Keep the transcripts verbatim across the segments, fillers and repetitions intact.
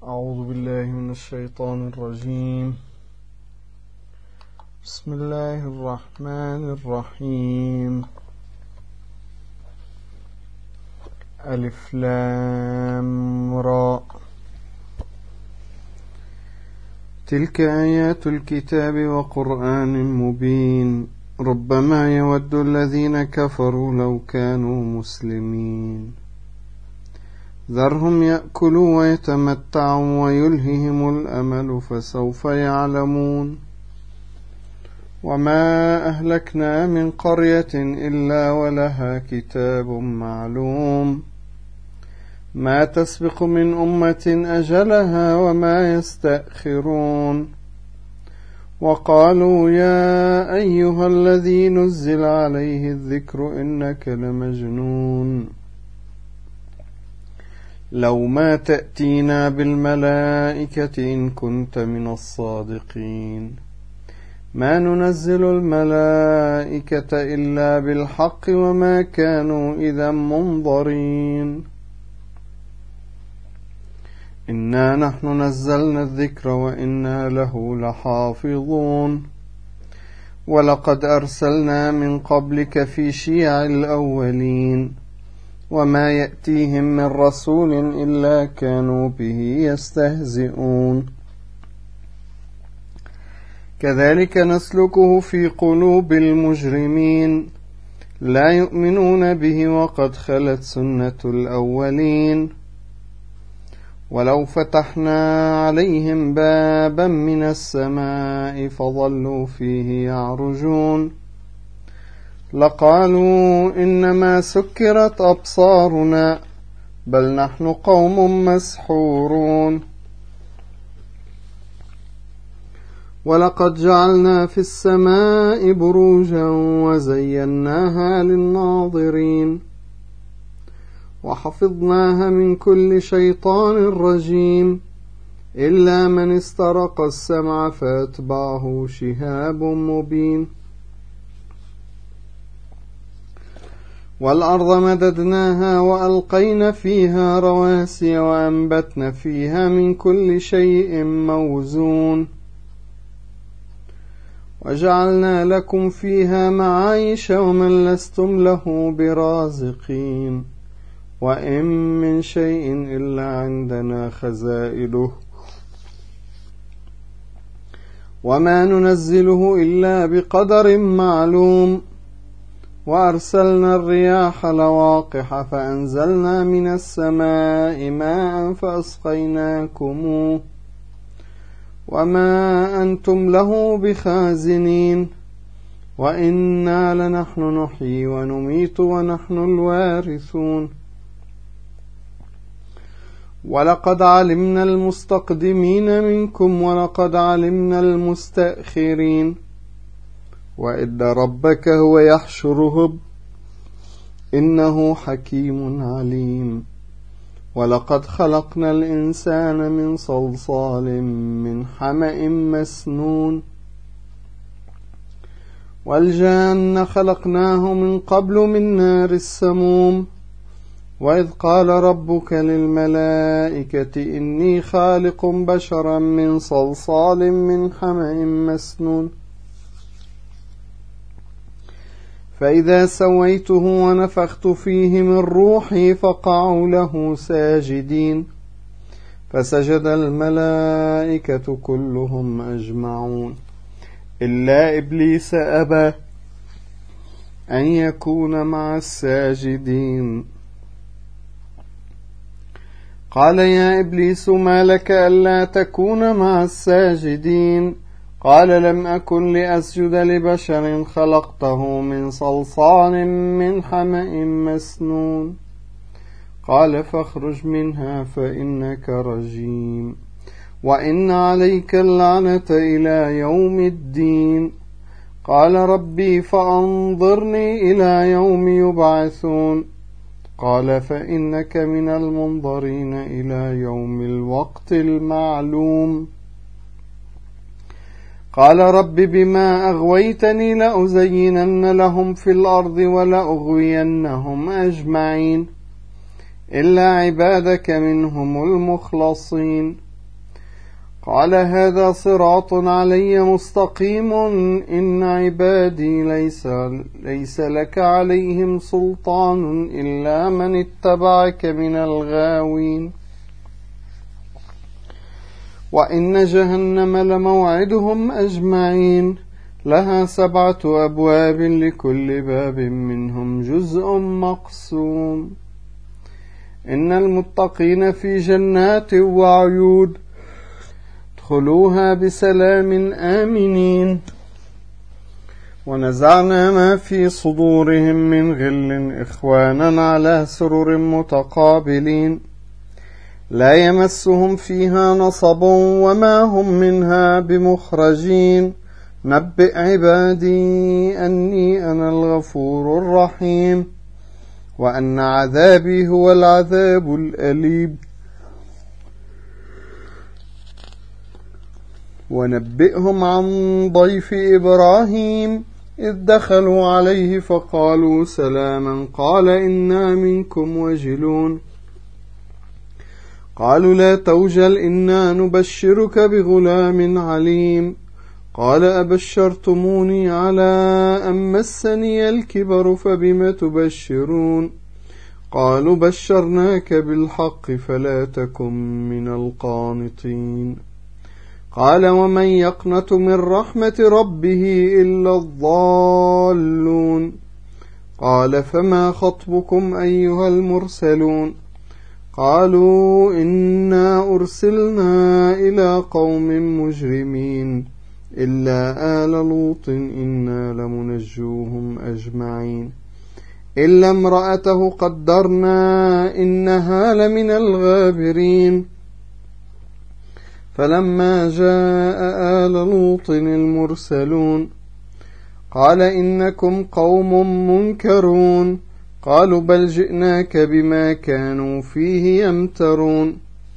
أعوذ بالله من الشيطان الرجيم. بسم الله الرحمن الرحيم. ألف لام را. تلك آيات الكتاب وقرآن مبين ربما يود الذين كفروا لو كانوا مسلمين ذرهم يأكلوا ويتمتعوا ويلههم الأمل فسوف يعلمون وما أهلكنا من قرية إلا ولها كتاب معلوم ما تسبق من أمة أجلها وما يستأخرون وقالوا يا أيها الذي نزل عليه الذكر إنك لمجنون لو ما تأتينا بالملائكة إن كنت من الصادقين ما ننزل الملائكة إلا بالحق وما كانوا إذا منظرين إنا نحن نزلنا الذكر وإنا له لحافظون ولقد أرسلنا من قبلك في شيع الأولين وما يأتيهم من رسول إلا كانوا به يستهزئون كذلك نسلكه في قلوب المجرمين لا يؤمنون به وقد خلت سنة الأولين ولو فتحنا عليهم بابا من السماء فظلوا فيه يعرجون لقالوا إنما سكرت أبصارنا بل نحن قوم مسحورون ولقد جعلنا في السماء بروجا وزيناها للناظرين وحفظناها من كل شيطان رجيم إلا من استرق السمع فأتبعه شهاب مبين والأرض مددناها وألقينا فيها رواسي وأنبتنا فيها من كل شيء موزون وجعلنا لكم فيها معايش ومن لستم له برازقين وإن من شيء إلا عندنا خزائنه وما ننزله إلا بقدر معلوم وأرسلنا الرياح لواقح فأنزلنا من السماء ماء فأسقيناكموه وما أنتم له بخازنين وإنا لنحن نحيي ونميت ونحن الوارثون ولقد علمنا المستقدمين منكم ولقد علمنا المستأخرين وإن ربك هو يحشرهم إنه حكيم عليم ولقد خلقنا الإنسان من صلصال من حمأ مسنون والجان خلقناه من قبل من نار السموم وإذ قال ربك للملائكة إني خالق بشرا من صلصال من حمأ مسنون فإذا سويته ونفخت فيه من روحي فقعوا له ساجدين فسجد الملائكة كلهم أجمعون إلا إبليس أبى أن يكون مع الساجدين قال يا إبليس ما لك ألا تكون مع الساجدين قال لم أكن لأسجد لبشر خلقته من صلصال من حمأ مسنون قال فاخرج منها فإنك رجيم وإن عليك اللعنة إلى يوم الدين قال ربي فأنظرني إلى يوم يبعثون قال فإنك من المنظرين إلى يوم الوقت المعلوم قال رب بما أغويتني لأزينن لهم في الأرض ولأغوينهم أجمعين إلا عبادك منهم المخلصين قال هذا صراط علي مستقيم إن عبادي ليس, ليس لك عليهم سلطان إلا من اتبعك من الغاوين وإن جهنم لموعدهم أجمعين لها سبعة أبواب لكل باب منهم جزء مقسوم إن المتقين في جنات وعيون ادخلوها بسلام آمنين ونزعنا ما في صدورهم من غل إخوانا على سرر متقابلين لا يمسهم فيها نصب وما هم منها بمخرجين نبئ عبادي أني أنا الغفور الرحيم وأن عذابي هو العذاب الأليم ونبئهم عن ضيف إبراهيم إذ دخلوا عليه فقالوا سلاما قال إنا منكم وجلون قالوا لا توجل إنا نبشرك بغلام عليم قال أبشرتموني على أن مسني الكبر فبم تبشرون قالوا بشرناك بالحق فلا تكن من القانطين قال ومن يقنط من رحمة ربه إلا الضالون قال فما خطبكم أيها المرسلون قالوا إنا أرسلنا إلى قوم مجرمين إلا آل لوط إنا لمنجوهم أجمعين إلا امرأته قدرنا إنها لمن الغابرين فلما جاء آل لوط المرسلون قال إنكم قوم منكرون قالوا بل جئناك بما كانوا فيه يمترون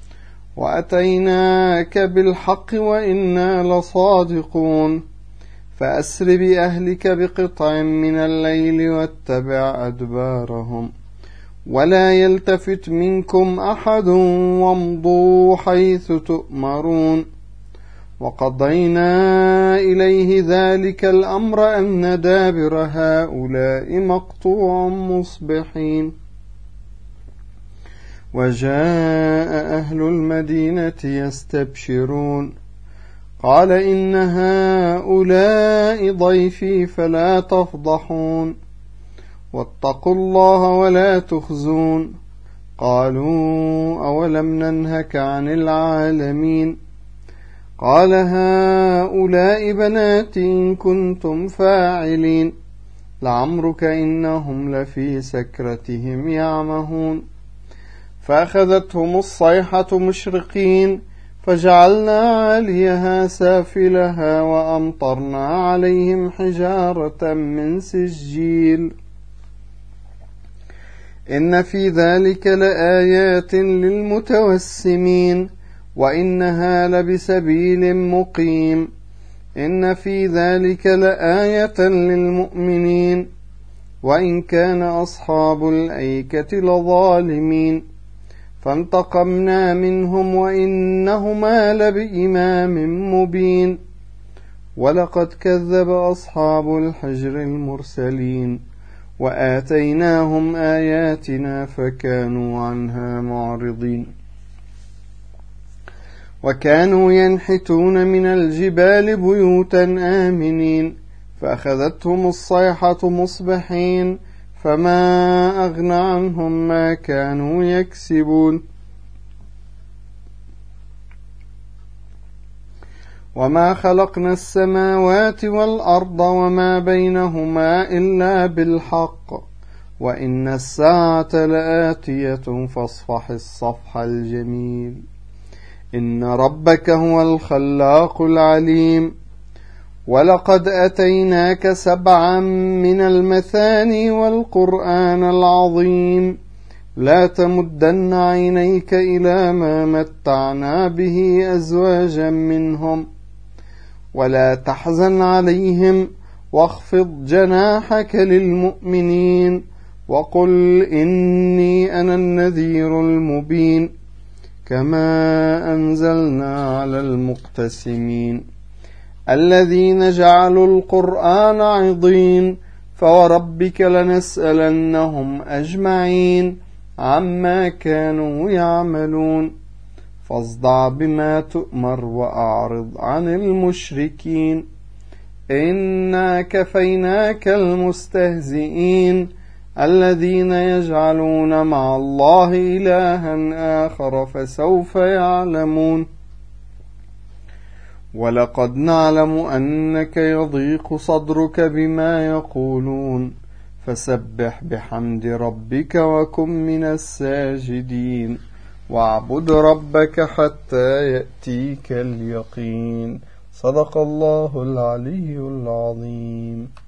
وأتيناك بالحق وإنا لصادقون فأسر بأهلك بقطع من الليل واتبع أدبارهم ولا يلتفت منكم أحد وامضوا حيث تؤمرون وقضينا إليه ذلك الأمر أن دابر هؤلاء مقطوع مصبحين وجاء أهل المدينة يستبشرون قال إن هؤلاء ضيفي فلا تفضحون واتقوا الله ولا تخزون قالوا أولم ننهك عن العالمين قال هؤلاء بناتي إن كنتم فاعلين لعمرك إنهم لفي سكرتهم يعمهون فأخذتهم الصيحة مشرقين فجعلنا عاليها سافلها وأمطرنا عليهم حجارة من سجيل إن في ذلك لآيات للمتوسمين وإنها لبسبيل مقيم إن في ذلك لآية للمؤمنين وإن كان أصحاب الأيكة لظالمين فانتقمنا منهم وإنهما لبإمام مبين ولقد كذب أصحاب الحجر المرسلين وآتيناهم آياتنا فكانوا عنها معرضين وكانوا ينحتون من الجبال بيوتا آمنين فأخذتهم الصيحة مصبحين فما أغنى عنهم ما كانوا يكسبون وما خلقنا السماوات والأرض وما بينهما إلا بالحق وإن الساعة لآتية فاصفح الصفح الجميل إن ربك هو الخلاق العليم ولقد أتيناك سبعا من المثاني والقرآن العظيم لا تمدن عينيك إلى ما متعنا به أزواجا منهم ولا تحزن عليهم واخفض جناحك للمؤمنين وقل إني أنا النذير المبين كما أنزلنا على المقتسمين الذين جعلوا القرآن عضين فوربك لنسألنهم أجمعين عما كانوا يعملون فاصدع بما تؤمر وأعرض عن المشركين إنا كفيناك المستهزئين الذين يجعلون مع الله إلها آخر فسوف يعلمون ولقد نعلم أنك يضيق صدرك بما يقولون فسبح بحمد ربك وكن من الساجدين واعبد ربك حتى يأتيك اليقين. صدق الله العلي العظيم.